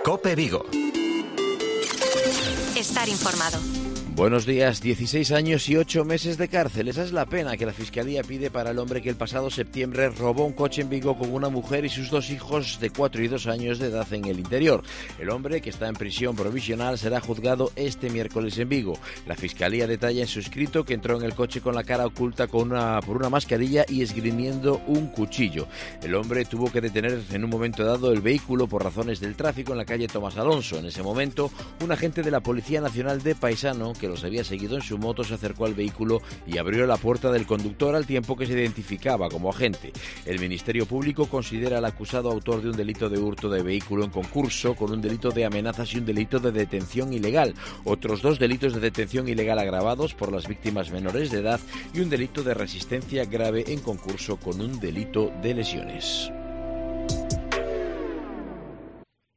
COPE Vigo. Estar informado. Buenos días. 16 años y 8 meses de cárcel. Esa es la pena que la Fiscalía pide para el hombre que el pasado septiembre robó un coche en Vigo con una mujer y sus 2 hijos de 4 y 2 años de edad en el interior. El hombre, que está en prisión provisional, será juzgado este miércoles en Vigo. La Fiscalía detalla en su escrito que entró en el coche con la cara oculta por una mascarilla y esgrimiendo un cuchillo. El hombre tuvo que detener en un momento dado el vehículo por razones del tráfico en la calle Tomás Alonso. En ese momento, un agente de la Policía Nacional de Paisano, que los había seguido en su moto, se acercó al vehículo y abrió la puerta del conductor al tiempo que se identificaba como agente. El Ministerio Público considera al acusado autor de un delito de hurto de vehículo en concurso, con un delito de amenazas y un delito de detención ilegal, otros 2 delitos de detención ilegal agravados por las víctimas menores de edad y un delito de resistencia grave en concurso con un delito de lesiones.